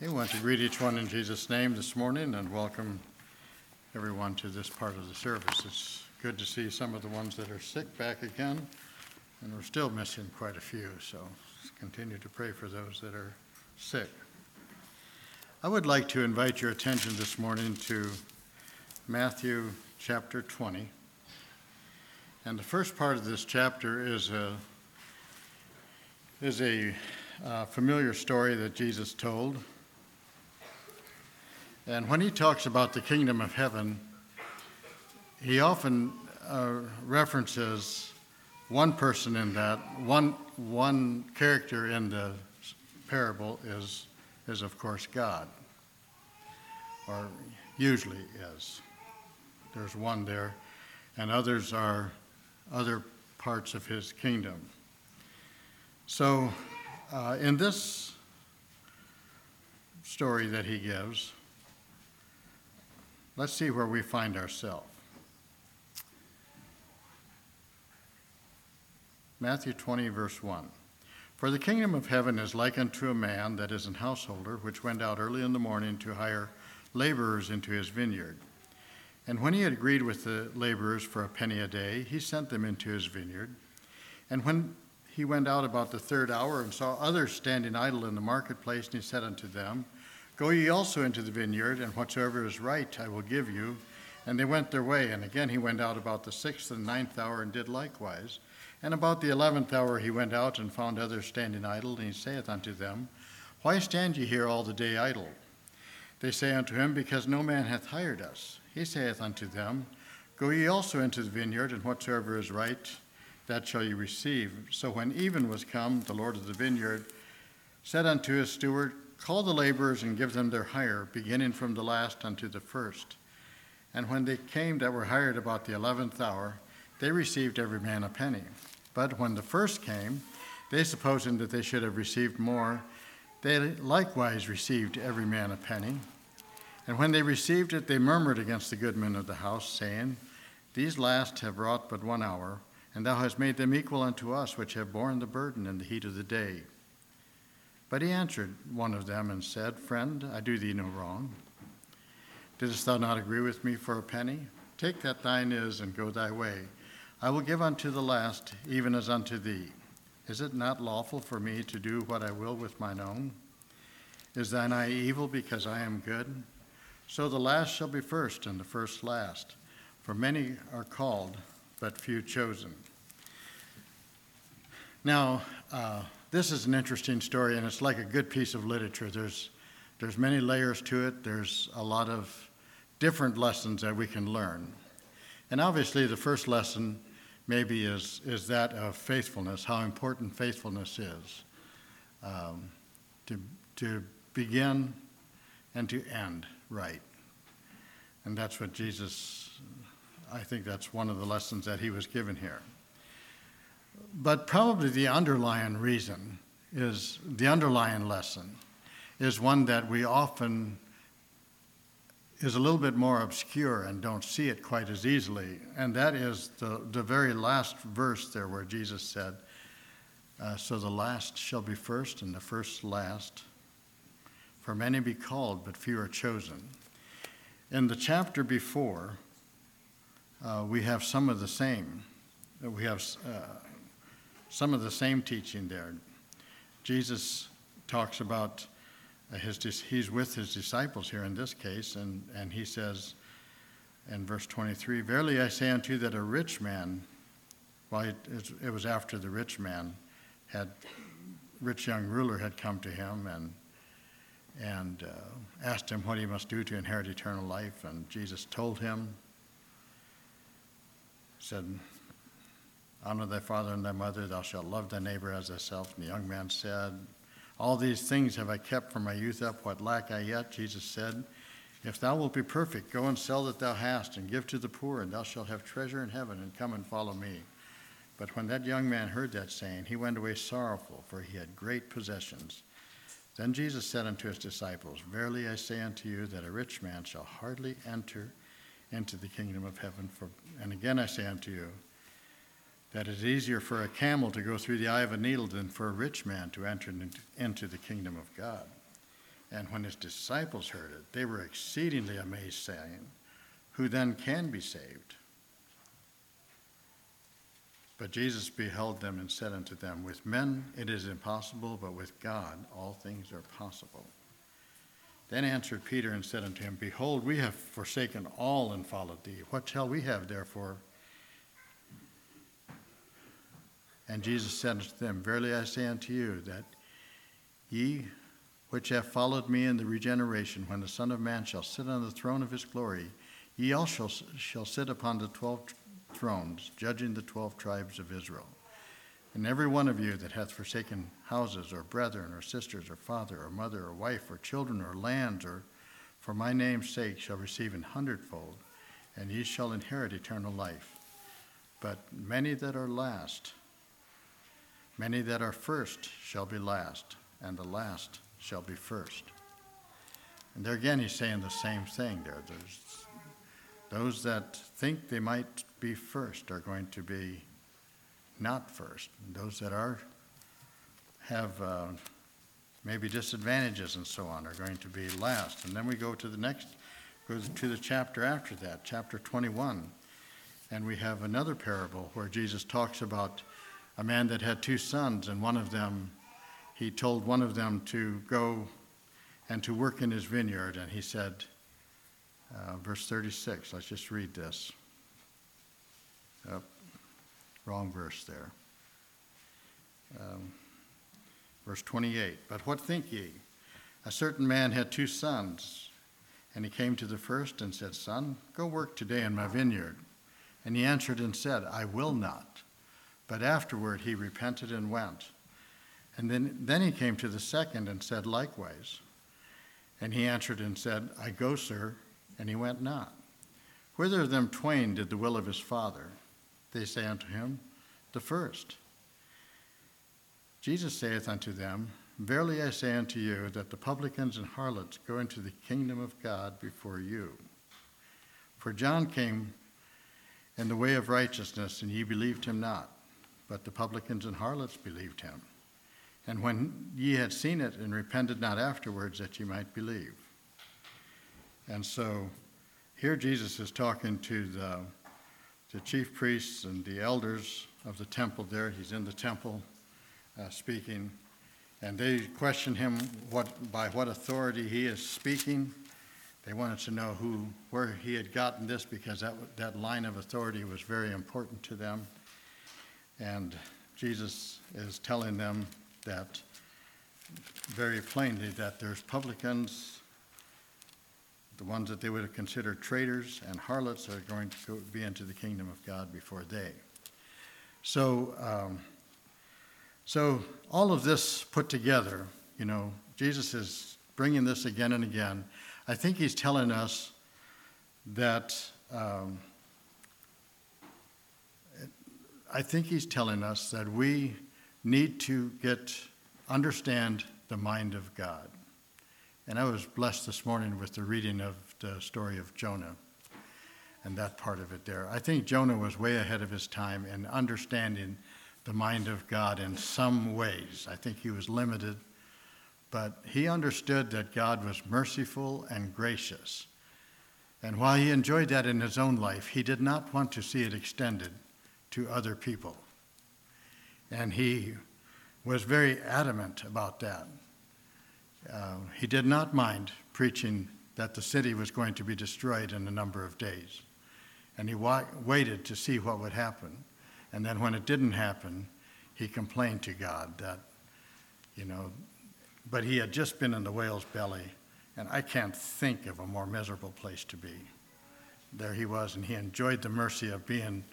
I want to greet each one in Jesus' name this morning and welcome everyone to this part of the service. It's good to see some of the ones that are sick back again, and we're still missing quite a few, so let's continue to pray for those that are sick. I would like to invite your attention this morning to Matthew chapter 20. And the first part of this chapter is a familiar story that Jesus told. And when he talks about the kingdom of heaven, he often references one person in that. One character in the parable is of course God, or usually is. There's one there, and others are other parts of his kingdom. So in this story that he gives, let's see where we find ourselves. Matthew 20, verse 1. For the kingdom of heaven is like unto a man that is an householder, which went out early in the morning to hire laborers into his vineyard. And when he had agreed with the laborers for a penny a day, he sent them into his vineyard. And when he went out about the third hour and saw others standing idle in the marketplace, and he said unto them, Go ye also into the vineyard, and whatsoever is right I will give you. And they went their way. And again he went out about the 6th and 9th hour, and did likewise. And about the 11th hour he went out, and found others standing idle. And he saith unto them, Why stand ye here all the day idle? They say unto him, Because no man hath hired us. He saith unto them, Go ye also into the vineyard, and whatsoever is right, that shall ye receive. So when even was come, the Lord of the vineyard said unto his steward, Call the laborers and give them their hire, beginning from the last unto the first. And when they came that were hired about the 11th hour, they received every man a penny. But when the first came, they supposing that they should have received more, they likewise received every man a penny. And when they received it, they murmured against the goodman of the house, saying, These last have wrought but 1 hour, and thou hast made them equal unto us, which have borne the burden in the heat of the day. But he answered one of them and said, Friend, I do thee no wrong. Didst thou not agree with me for a penny? Take that thine is, and go thy way. I will give unto the last, even as unto thee. Is it not lawful for me to do what I will with mine own? Is thine eye evil because I am good? So the last shall be first, and the first last. For many are called, but few chosen. Now, this is an interesting story, and it's like a good piece of literature. There's many layers to it. There's a lot of different lessons that we can learn. And obviously, the first lesson maybe is that of faithfulness, how important faithfulness is, to begin and to end right. And that's what Jesus, I think that's one of the lessons that he was given here. But probably the underlying lesson is one that we often is a little bit more obscure and don't see it quite as easily. And that is the very last verse there where Jesus said, So the last shall be first and the first last. For many be called, but few are chosen. In the chapter before, we have some of the same. We have some of the same teaching there. Jesus talks about he's with his disciples here in this case, and he says in verse 23, Verily I say unto you that a rich man, it was after the rich young ruler had come to him and asked him what he must do to inherit eternal life, and Jesus told him, said, Honor thy father and thy mother, thou shalt love thy neighbor as thyself. And the young man said, All these things have I kept from my youth up, what lack I yet? Jesus said, If thou wilt be perfect, go and sell that thou hast, and give to the poor, and thou shalt have treasure in heaven, and come and follow me. But when that young man heard that saying, he went away sorrowful, for he had great possessions. Then Jesus said unto his disciples, Verily I say unto you, that a rich man shall hardly enter into the kingdom of heaven. And again I say unto you, that it is easier for a camel to go through the eye of a needle than for a rich man to enter into the kingdom of God. And when his disciples heard it, they were exceedingly amazed, saying, "Who then can be saved?" But Jesus beheld them and said unto them, "With men it is impossible, but with God all things are possible." Then answered Peter and said unto him, "Behold, we have forsaken all and followed thee. What shall we have therefore?" And Jesus said unto them, "Verily I say unto you, that ye which have followed me in the regeneration, when the Son of Man shall sit on the throne of his glory, ye also shall sit upon the 12 thrones, judging the 12 tribes of Israel. And every one of you that hath forsaken houses, or brethren, or sisters, or father, or mother, or wife, or children, or lands, or for my name's sake, shall receive an hundredfold, and ye shall inherit eternal life. But many that are first shall be last, and the last shall be first." And there again, he's saying the same thing there. There's those that think they might be first are going to be not first. And those that have maybe disadvantages and so on are going to be last. And then we go to the chapter after that, chapter 21. And we have another parable where Jesus talks about a man that had 2 sons, and he told one of them to go and to work in his vineyard. And he said, verse 36, let's just read this. Wrong verse there. Verse 28, "But what think ye? A certain man had 2 sons, and he came to the first and said, Son, go work today in my vineyard. And he answered and said, I will not. But afterward he repented and went. And then he came to the second and said likewise. And he answered and said, I go, sir. And he went not. Whither of them twain did the will of his father? They say unto him, the first. Jesus saith unto them, Verily I say unto you, that the publicans and harlots go into the kingdom of God before you. For John came in the way of righteousness, and ye believed him not. But the publicans and harlots believed him. And when ye had seen it, and repented not afterwards, that ye might believe. And so here Jesus is talking to the chief priests and the elders of the temple there. He's in the temple speaking. And they question him by what authority he is speaking. They wanted to know where he had gotten this, because that line of authority was very important to them. And Jesus is telling them that very plainly, that there's publicans, the ones that they would have considered traitors, and harlots are going to be into the kingdom of God before they. So all of this put together, Jesus is bringing this again and again. I think he's telling us that we need to understand the mind of God. And I was blessed this morning with the reading of the story of Jonah and that part of it there. I think Jonah was way ahead of his time in understanding the mind of God in some ways. I think he was limited, but he understood that God was merciful and gracious. And while he enjoyed that in his own life, he did not want to see it extended to other people. And he was very adamant about that. He did not mind preaching that the city was going to be destroyed in a number of days. And he waited to see what would happen. And then when it didn't happen, he complained to God that, but he had just been in the whale's belly, and I can't think of a more miserable place to be. There he was, and he enjoyed the mercy of being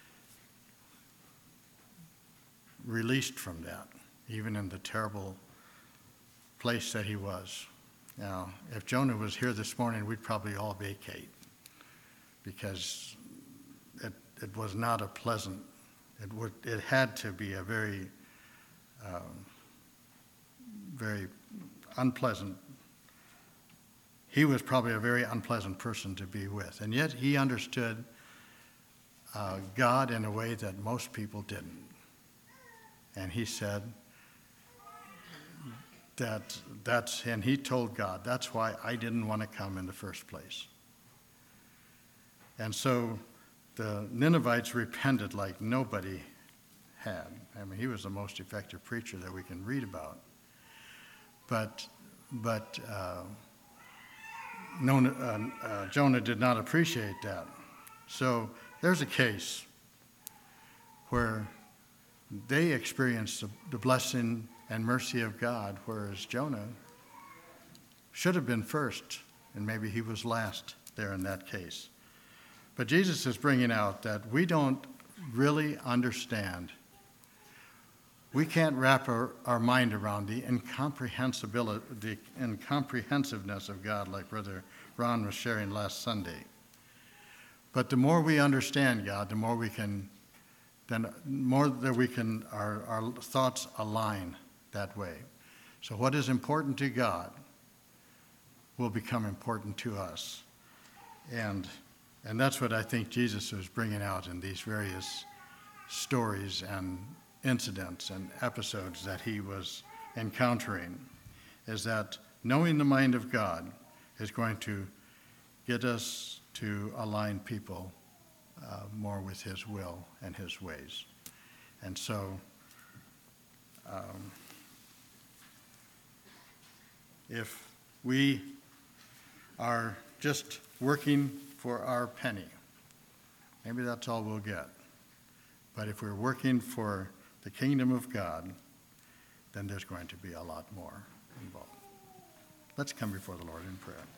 released from that, even in the terrible place that he was. Now, if Jonah was here this morning, we'd probably all vacate, because it was not a pleasant. It had to be a very, very unpleasant. He was probably a very unpleasant person to be with, and yet he understood God in a way that most people didn't. And he said, and he told God, that's why I didn't want to come in the first place. And so the Ninevites repented like nobody had. I mean, he was the most effective preacher that we can read about. But Jonah did not appreciate that. So there's a case where they experienced the blessing and mercy of God, whereas Jonah should have been first, and maybe he was last there in that case. But Jesus is bringing out that we don't really understand. We can't wrap our mind around the incomprehensiveness of God, like Brother Ron was sharing last Sunday. But the more we understand God, the more our thoughts align that way. So what is important to God will become important to us. And that's what I think Jesus was bringing out in these various stories and incidents and episodes that he was encountering, is that knowing the mind of God is going to get us to align people more with his will and his ways. And so if we are just working for our penny, maybe that's all we'll get. But if we're working for the kingdom of God, then there's going to be a lot more involved. Let's come before the Lord in prayer.